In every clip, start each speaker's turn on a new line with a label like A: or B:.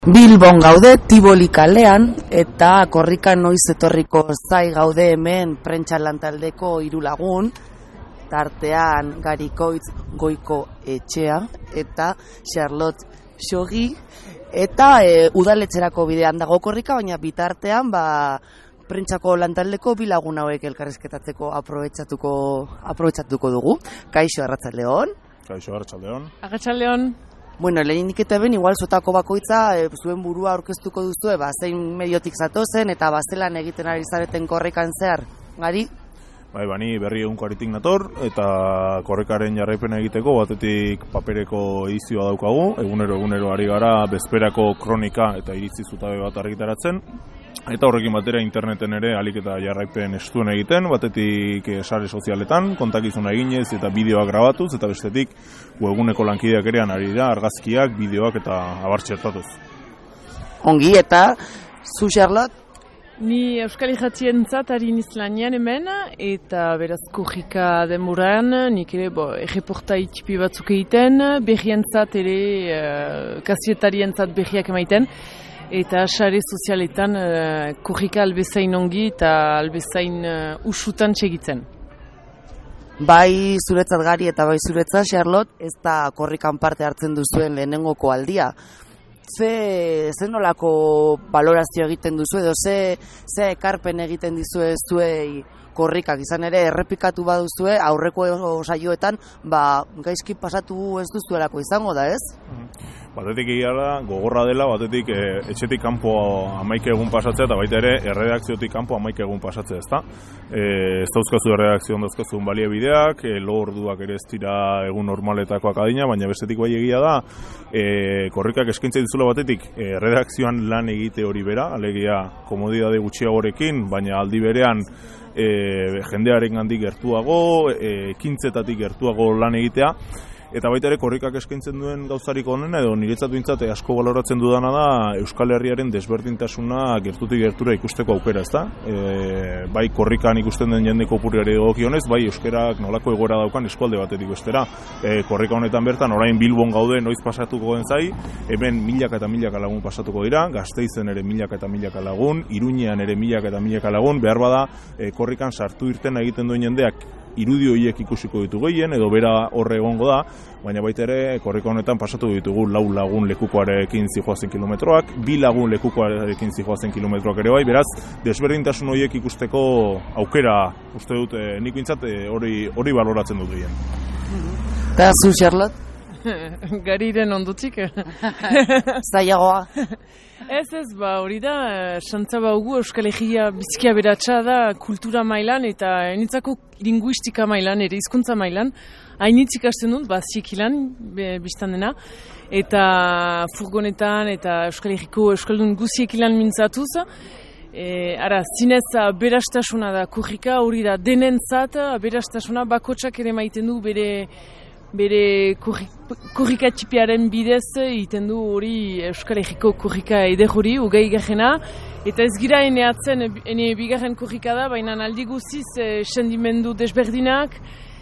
A: Bilbon gaude, Tiboli kalean, eta korrika noiz etorriko zai gaude hemen prentsa lantaldeko 3 lagun, tartean Garikoitz Goiko Etxea eta Charlotte Xogi, eta udaletxerako bidean dago korrika, baina bitartean prentsako lantaldeko 2 lagun hauek elkarrizketatzeko aprobetxatuko dugu. Kaixo, arratsaldeon.
B: Kaixo, arratsaldeon.
C: Arratsaldeon.
A: Bueno, lehenik eta ben, igual zutako bakoitza zuen burua aurkeztuko duzue, zein mediotik zatozen eta zelan egiten ari zareten korrikan zehar, Gari?
B: Bani berri egunkaritik nator, eta korrikaren jarraipena egiteko, batetik papereko edizioa daukagu, egunero ari gara bezperako kronika eta iritzi zutabe bat argitaratzen, eta horrekin batera interneten ere alik eta jarraipen estuen egiten, batetik sare sozialetan, kontakizuna eginez eta bideoak grabatuz, eta bestetik webguneko lankideak ere ari da, argazkiak, bideoak eta abar txertatuz.
A: Ongi, eta zu, Charlotte?
C: Ni Euskal Irratientzat ari niz lanean hemen, eta beraz korrika denboran, nik ere erreportai txipi batzuk egiten, berrientzat ere, kazietarientzat berriak emaiten, eta sare sozialetan korrika albezain ongi eta albezain usutan txegitzen.
A: Bai zuretzat Gari eta bai zuretzat Charlotte, ez da korrikan parte hartzen duzuen lehenengoko aldia. Ze nolako balorazio egiten duzu edo ze ekarpen egiten dizue zuei korrikak, izan ere errepikatu baduzue aurreko saioetan gaizki pasatu ez duzuelako izango da, ez?
B: Batetik egia da, gogorra dela, batetik etxetik kanpo 11 egun pasatzea eta baita ere erredakziotik kanpo 11 egun pasatzea, ezta? Ez dauzkazu erredakzioan dauzkazun baliabideak, lo orduak ere ez dira egun normaletakoak adina, baina bestetik bai egia da, korrikak eskaintza dizula batetik erredakzioan lan egite hori bera, alegia komodidade gutxiagorekin, baina aldi berean jendearen gandik gertuago, ekintzetatik gertuago lan egitea, eta baita ere korrikak eskaintzen duen gauzarik onena, edo niretzat bintzat asko baloratzen dudana da Euskal Herriaren desberdintasuna gertutik gertura ikusteko aukera, ezta? Bai korrikan ikusten den jende kopurriari dagokionez, bai euskarak nolako egoera daukan eskualde batetik bestera. Korrika honetan bertan, orain Bilbon gaude noiz pasatuko den zai, hemen milaka eta milaka lagun pasatuko dira, Gasteizen ere milaka eta milaka lagun, Iruñean ere milaka eta milaka lagun, behar bada korrikan sartu irtena egiten duen jendeak irudi horiek ikusiko ditu gehien, edo bera horre egongo da, baina baita ere korrika honetan pasatu ditugu 4 lagun lekukoarekin zijoazen kilometroak, 2 lagun lekukoarekin zijoazen kilometroak ere bai, beraz, desberdintasun horiek ikusteko aukera, uste dut, nik bintzat hori baloratzen dut gehien.
A: Eta zu, Charlotte?
C: Gariren ondotik.
A: Zaiagoa?
C: Ez, hori da, xantza baugu Euskal Herria bizkia beratxa da kultura mailan eta enitzako linguistika mailan, ere hizkuntza mailan. Hainitzik hasten dut, ziekilan, biztan dena, eta furgonetan eta Euskal Herriko Euskaldun guziekilan mintzatuz. Zinez berastasuna da korrika, hori da denentzat, berastasuna bakotsak ere maiten du bere korrika txipiaren bidez egiten du hori Euskal Herriko korrika eder hori, ugei garrena, eta ez gira ene bigarren korrika da, baina aldi guziz sendimendu desberdinak,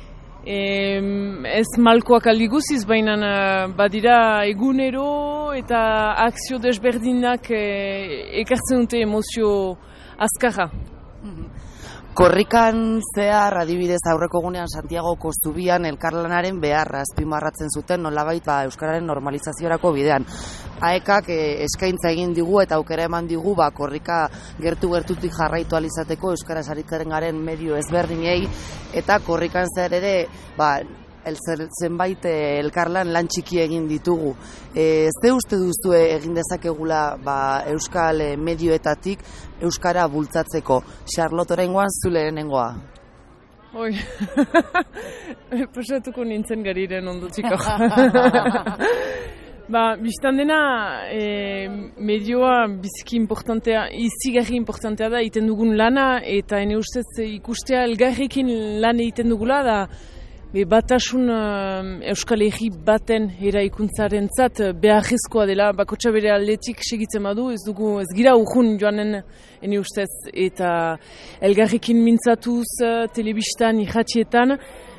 C: ez malkoak aldi guziz, baina badira egunero eta akzio desberdinak ekartzen dute emozio azkarra.
A: Korrikan zehar, adibidez aurreko gunean Santiagoko zubian elkarlanaren beharra azpimarratzen zuten nolabait euskararen normalizaziorako bidean. AEKak eskaintza egin digu eta aukera eman digu korrika gertutik jarraitu alizateko euskaraz aritzaren garen medio ezberdinei, eta korrikan zehar ere zenbait elkarlan lan txiki egin ditugu. Ze uste duzu egin dezakegula euskal medioetatik euskara bultzatzeko? Charlotte, oraingoan zu lehenengoa.
C: Oi, pasatuko nintzen Gariren ondotiko. Bistan dena, medioa biziki importantea, izigarri importantea da egiten dugun lana, eta ene ustez ikustea elgarrekin lan egiten dugula da batasun Euskal Herri baten eraikuntzaren zat beharrezkoa dela, bakotxa bere aldetik segitzen badu, ez gira urjun joanen ene ustez, eta elgarrekin mintzatuz, telebistan, irratietan,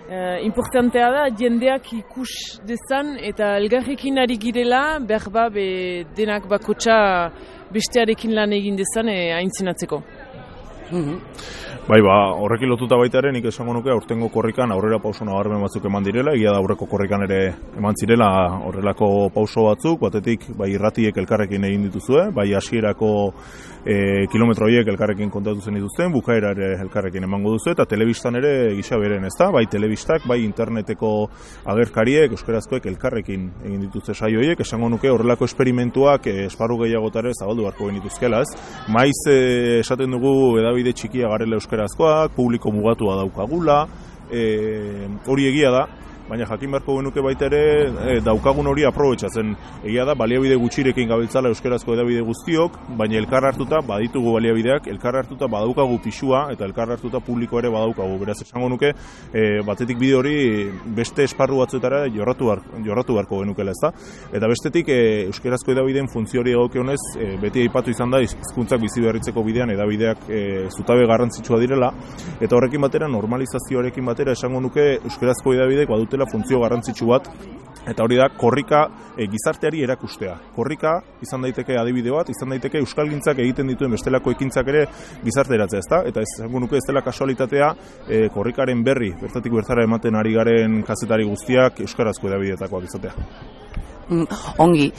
C: Importantea da, jendeak ikus dezan eta elgarrekin ari girela, behar denak bakotxa bestearekin lan egin dezan aintzinatzeko.
B: Bai, horrekin lotuta baita ere, nik esango nuke aurtengo korrikan aurrera pauso nabarmen batzuk eman direla, egia da aurreko korrikan ere eman zirela horrelako pauso batzuk, batetik bai irratiek elkarrekin egin dituzue, bai hasierako kilometro horiek elkarrekin kontatu zen dituzten, bukaera ere elkarrekin emango duzu, eta telebistan ere gisa beren, ezta? Bai telebistak, bai interneteko agerkariek, euskarazkoek elkarrekin egin dituzte saio horiek, esango nuke horrelako esperimentuak esparru gehiagotare zabaldu beharko genituzkela, ez? Maiz esaten dugu edabide txikia garela euskarazkoak, publiko mugatua daukagula, hori egia da, baina jakin beharko genuke baita ere daukagun hori aprobetxatzen. Egia da, baliabide gutxirekin gabiltzala euskarazko edabide guztiok, baina elkar hartuta baditugu baliabideak, elkar hartuta badaukagu pisua eta elkar hartuta publiko ere badaukagu. Beraz, esango nuke, batetik bide hori beste esparru batzuetara jorratu beharko genukela, ezta? Eta bestetik, euskarazko edabideen funtzio hori egokionez, beti aipatu izan da, hizkuntzak bizi berritzeko bidean edabideak zutabe garrantzitsua direla, eta horrekin batera, normalizazioarekin batera, esango nuke euskarazko edabideek badutela funtzio garrantzitsu bat, eta hori da korrika gizarteari erakustea. Korrika izan daiteke adibide bat, izan daiteke euskalgintzak egiten dituen bestelako ekintzak ere gizarteratzea, ezta? Eta esango nuke ez dela kasualitatea korrikaren berri, bertatik bertara ematen ari garen kazetari guztiak euskarazko edabideetakoak izatea.
A: Ongi,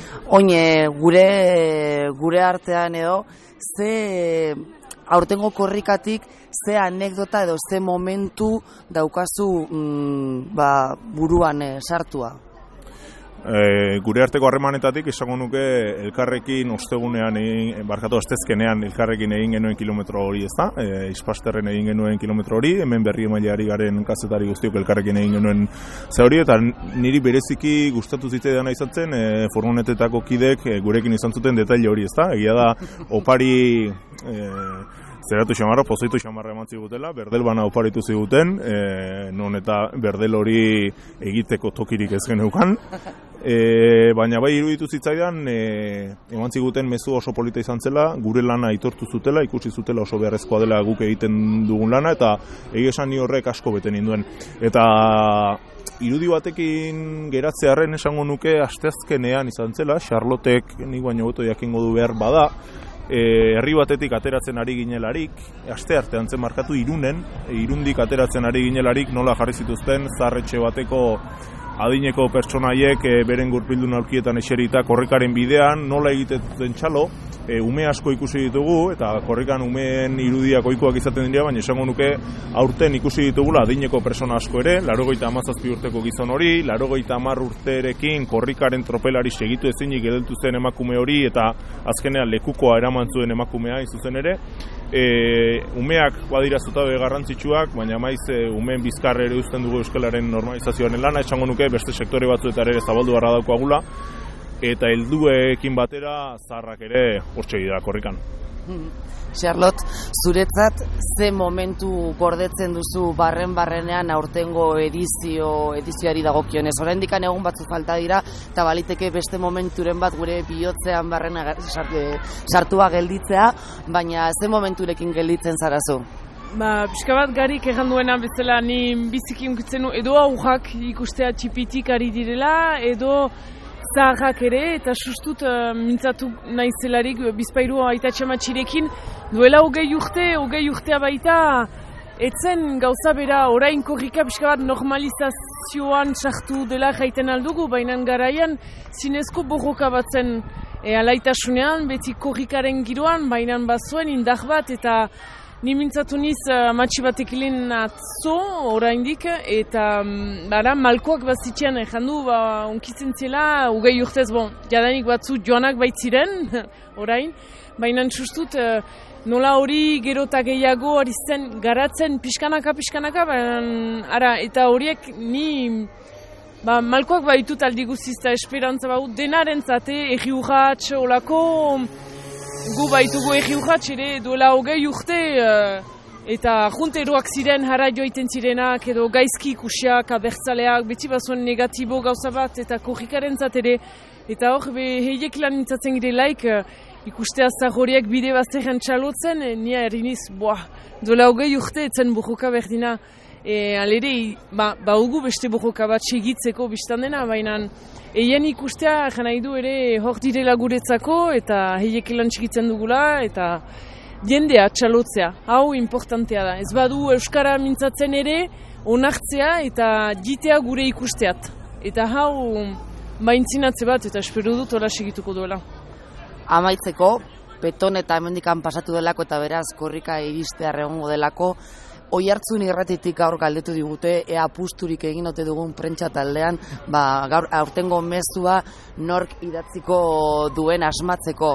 A: gure artean edo, ze aurtengo korrikatik ze anekdota edo ze momentu daukazu buruan sartua?
B: Gure arteko harremanetatik esango nuke elkarrekin ostegunean astezkenean elkarrekin egin genuen kilometro hori, ezta? Ispasterren egin genuen kilometro hori, hemen berri emaileari garen kazetari guztiok elkarrekin egin genuen ze hori, eta niri bereziki gustatu zitzaidana izan zen furgonetetako kidek gurekin izan zuten detaile hori, ezta? Egia da opari zeratu xamarra, pozoitu xamarra eman zigutela, berdel bana oparitu ziguten, non eta berdel hori egiteko tokirik ez geneukan. Baina bai iruditu zitzaidan, eman ziguten mezu oso polita izan zela, gure lana aitortu zutela, ikusi zutela oso beharrezkoa dela guk egiten dugun lana, eta egia esan ni horrek asko beten induen. Eta irudi batekin geratzearren esango nuke asteazkenean izan zela, Charlotek nik baino hobeto jakingo du behar bada, herri batetik ateratzen ari ginelarik, aste artean zen markatu Irundik ateratzen ari ginelarik nola jarri zituzten zaharretxe bateko adineko pertsonaiek beren gurpildun aurkietan eserita korrikaren bidean, nola egiten txalo, ume asko ikusi ditugu, eta korrikan umeen irudiak ohikoak izaten dira, baina esango nuke aurten ikusi ditugula adineko pertsona asko ere, 97 urteko gizon hori, 90 urterekin korrikaren tropelari segitu ezinik edeltu zen emakume hori, eta azkenean lekukoa eraman zuen emakumea zuzen ere. Umeak badira zutabe garrantzitsuak, baina maiz umeen bizkar ere uzten dugu euskalaren normalizazioaren lana, esango nuke beste sektore batzuetara ere zabaldu beharra daukagula, eta helduekin batera zaharrak ere hortxe dira korrikan.
A: Charlotte, zuretzat ze momentu gordetzen duzu barrenean aurtengo edizioari dagokionez? Oraindik egun batzu falta dira, eta baliteke beste momenturen bat gure bihotzean barrena sartua gelditzea, baina ze momenturekin gelditzen zarazu?
C: Pixka bat garik egan duena bezala ni biziki unkitzen edo aurrak ikustea txipitik ari direla, edo zaharrak ere, eta sustut mintzatu naizelarik bizpairu aitatxamatxirekin duela hogei urtea baita etzen gauza bera orain korrika pixka bat normalizazioan sartu dela jaiten aldugu, baina garaian zinezko borroka batzen alaitasunean, beti korrikaren giroan, baina bazuen indar bat, eta ni mintzatu niz amatxi batekilin atzo oraindik, eta malkoak bazitxean jandu onkitzen zela, hogei urtez, jadanik batzu joanak baitziren orain, baina sustut nola hori gero eta gehiago ari zen garatzen pixkanaka, eta horiek ni malkoak baitut aldi guztiz eta esperantza denaren zate, erri urratx, olako gu baitugu egi urratx ere duela hogei urte, eta junteroak ziren jara joiten zirenak, edo gaizki ikusiak, abertzaleak, beti bazuen negatibo gauza bat, eta korrikaren ere, eta hor, heiek lan nintzatzen girelaik, ikustea zahoriak bide bazterren txalotzen, nia eriniz, duela hogei urte etzen borroka berdina Alere, baugu beste borroka bat segitzeko biztan dena, baina eien ikustea nahi du ere hor direla guretzako eta heiek lan txikitzen dugula eta jendea txalotzea, hau importantea da. Ez badu Euskara mintzatzen ere onartzea eta jitea gure ikusteat. Eta hau baintzinatze bat eta espero dut hola segituko duela.
A: Amaitzeko, beton eta hemendikan pasatu delako eta beraz korrika iristear egongo delako, Oihartzun irratitik gaur galdetu digute, ea apusturik egin ote dugun prentsa taldean, gaur aurtengo mezua nork idatziko duen asmatzeko.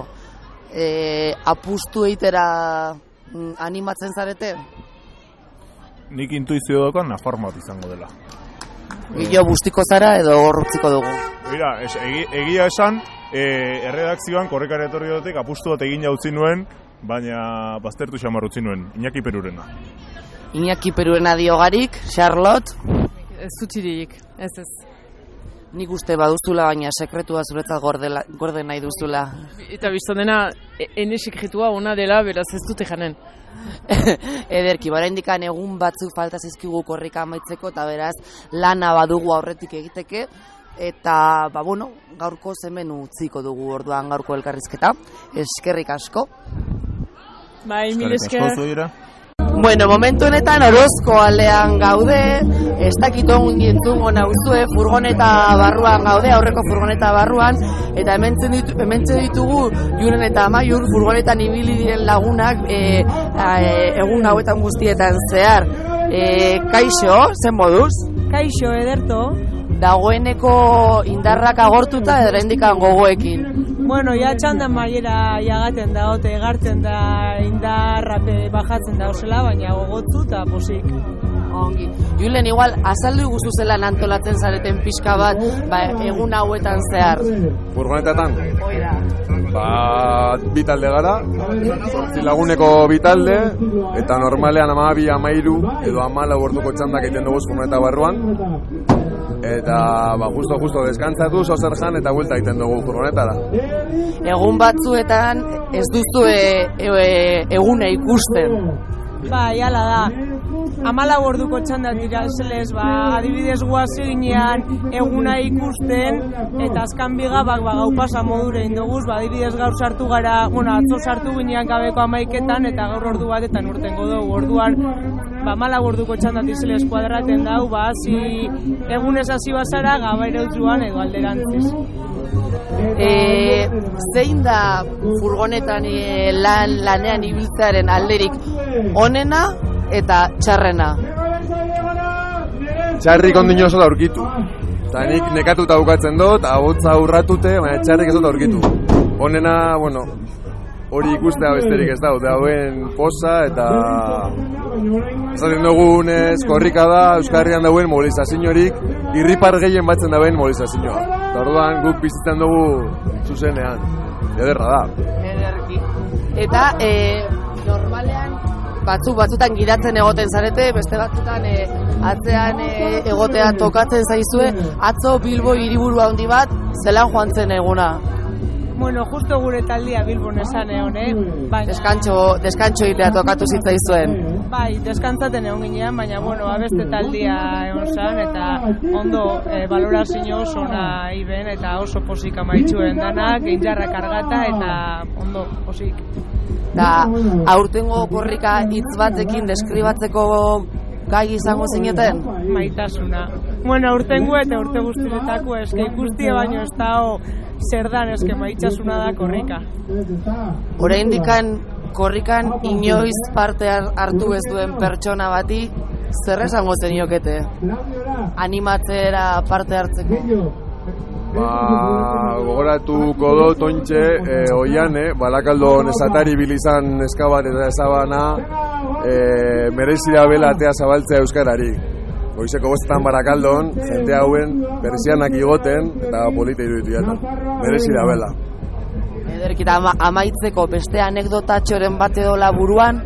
A: Apustu eitera animatzen zarete?
B: Nik intuizio dokan Nafarroa izango dela.
A: Gilo bustiko zara edo horrutziko dugu?
B: Mira, egia esan, erredakzioan korrikara etorri dutek apustu bat egin jautzi nuen, baina baztertu xamar utzi nuen, Iñaki Perurena.
A: Iñaki Perurena diogarik, Charlotte?
C: Ez zutirik, ez.
A: Nik uste baduztula, baina sekretua zuretzat gorde nahi duztula.
C: Eta biztan dena, ene sekretua ona dela, beraz ez dute janen.
A: Ederki, oraindikan egun batzuk falta zizkigu korrika amaitzeko, eta beraz lana badugu aurretik egiteke, eta, gaurko hemen utziko dugu orduan gaurko elkarrizketa. Eskerrik asko.
C: Mil esker.
A: Bueno, momentu honetan Orozko aldean gaude, ez dakit ongintzungo nauzue, furgoneta barruan gaude, aurreko furgoneta barruan, eta hementxe ditugu Julen eta Amaiur furgonetan ibili diren lagunak egun hauetan guztietan zehar. Kaixo, zen moduz?
D: Kaixo, ederto.
A: Dagoeneko indarrak agortuta edo oraindikan gogoekin?
D: Bueno, ja txandan maiera jagaten da, egartzen da, indarra bajatzen da osela, baina gogotzu eta posik.
A: Ongi. Julen, igual, azaldu guzu zelan antolatzen zareten pixka bat, egun hauetan zehar.
E: Furgonetatan?
A: Oira.
E: Bi talde gara, 8 laguneko bi talde, eta normalean 12, 13 edo 14 orduko txandak egiten dugu furgoneta barruan. Eta justo deskantzatu, zer jan eta buelta egiten dugu furgonetara.
A: Egun batzuetan ez duzu eguna ikusten.
D: Hala da. 14 orduko txandak dira eselez, adibidez guazi ginean eguna ikusten, eta azkan bigabak gau pasa modure indoguz, adibidez gaur sartu gara, atzo sartu ginean gabeko 11etan, eta gaur ordu batetan urtengo dugu. Orduan, 14 orduko txandak izelez kuadraten dau, hasi egunez hasi bazara, gaba irautzuan edo alderantziz.
A: Zein da furgonetan lanean ibiltzearen alderik onena eta txarrena?
E: Txarrik ondino oso da aurkitu. Eta nik nekatuta bukatzen dut, ahotza urratute, baina txarrik ez dut aurkitu. Onena, hori ikustea besterik ez da, hauen posa eta esaten dugunez korrika da, Euskal Herrian dauen mobilizaziorik, irripar gehien batzen dauen mobilizazioa. Eta orduan guk bizitzen dugu zuzenean, ederra da.
A: Ederki. Eta normalean batzutan gidatzen egoten zarete, beste batzutan atzean egotea tokatzen zaizue, atzo Bilbo hiriburu handi bat, zelan joan zen eguna?
D: Bueno, justo gure taldia Bilbon esan egon,
A: Deskantxo egitea tokatu zitzaizuen.
D: Bai, deskantzaten egon ginean, baina, abeste taldia egon zan, eta ondo balorazio oso ona iben, eta oso posik amaitzuen danak, indarra kargata, eta ondo posik.
A: Da, aurtengo korrika hitz batekin deskribatzeko gai izango zineten?
D: Maitasuna. Aurtengo eta urte guztiretako eske ikustia baino ez da zer dan eske maitasuna da korrika.
A: Oraindikan korrikan inoiz parte hartu ez duen pertsona bati zer esango zeniokete? Animatzera parte hartzeko?
E: Gogoratuko dut ontxe, Oiane, Balakaldon esatari bilizan eskabat eta ezabana, merezira bela atea zabaltzea euskarari. Goizeko bostetan Barakaldon, jente hauen persianak igoten eta polita iruditu jaten. Merezira bela.
A: Ederkita, amaitzeko beste anekdotatxoren bat edo buruan?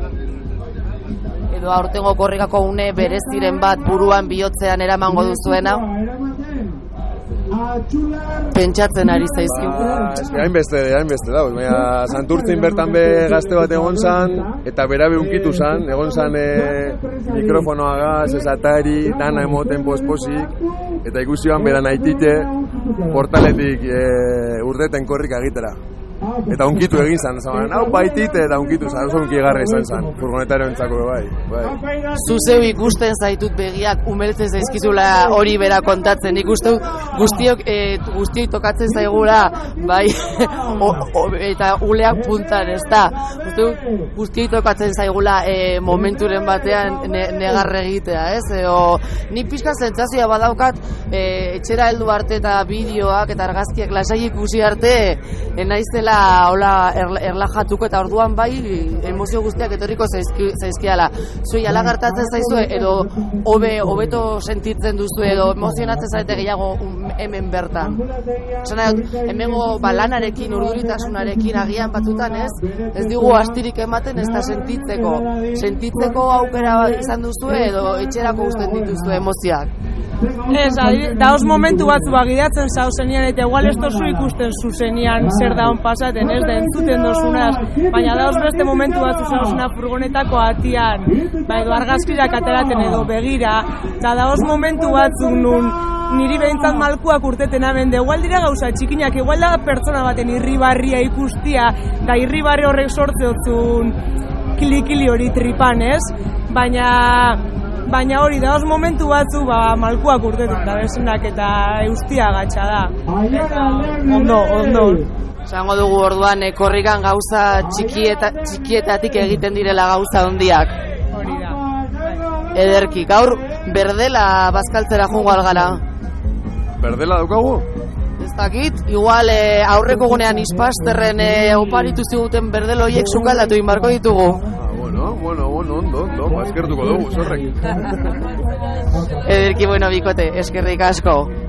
A: Edo aurtengo korrikako une bereziren bat buruan bihotzean eramango duzuena? pentsatzen ari zaizkigu?
E: Hainbeste dauz, baina Santurtzin bertan be gazte bat egon zan, eta berabe unkitu zan, egon zan mikrofonoagaz, esatari, dana emoten posposik, eta ikusioan beran aitite portaletik urdeten korrik agitera. Eta unkitu egin zan, hau baitite eta unkitu zan, oso unkigarra izan zan, furgonetaren entzako bai.
A: Zuzeu ikusten zaitut begiak umeltzen zaizkizula hori bera kontatzen, nik uste guztioi tokatzen zaigula, bai, eta uleak puntan, ez da, guztioi tokatzen zaigula momenturen batean negarre egitea, ez? Ni pixka zentzazioa badaukat, etxera heldu arte eta bideoak eta argazkiak lasai ikusi arte, naizela hola erlajatuko eta orduan bai emozio guztiak etorriko zaizkiala. Zuei ala gertatzen zaizue edo hobeto sentitzen duzu edo emozionatzen zarete gehiago hemen bertan. Hemengo lanarekin, urduritasunarekin agian batutan ez digu astirik ematen ez da sentitzeko aukera bat izan duzu edo etxerako uzten dituzu emozioak.
D: Ez, daoz momentu batzu bagidatzen zauzenean eta igual ez tozu ikusten zuzenean zer daun pasaten, ez da entzuten dozunaz, baina daoz beste momentu batzu zauzena furgonetako atian, edo argazkirak ateraten edo begira, eta daoz momentu batzu nun niri behintzat malkuak urteten hemen, da igual dira gauza txikinak, igual da pertsona baten irribarria ikustia, da irribarri horrek sortzeotzun kili hori tripan, ez? Baina hori, daoz momentu batzu malkuak urtetut da bezenak eta eustia gatsa da. Ondo.
A: Zango dugu orduan korrikan gauza txikietatik egiten direla gauza handiak.
D: Hori da.
A: Ederki, gaur berdela bazkaltzera joango algara.
E: Berdela daukagu?
A: Ez dakit, igual aurreko gunean Ispasterren oparitu ziguten berdel horiek sukaldatu inbarko ditugu.
E: Bueno, ondo, eskertuko dugu, zorrek.
A: Ederki, bikote, eskerrik asko.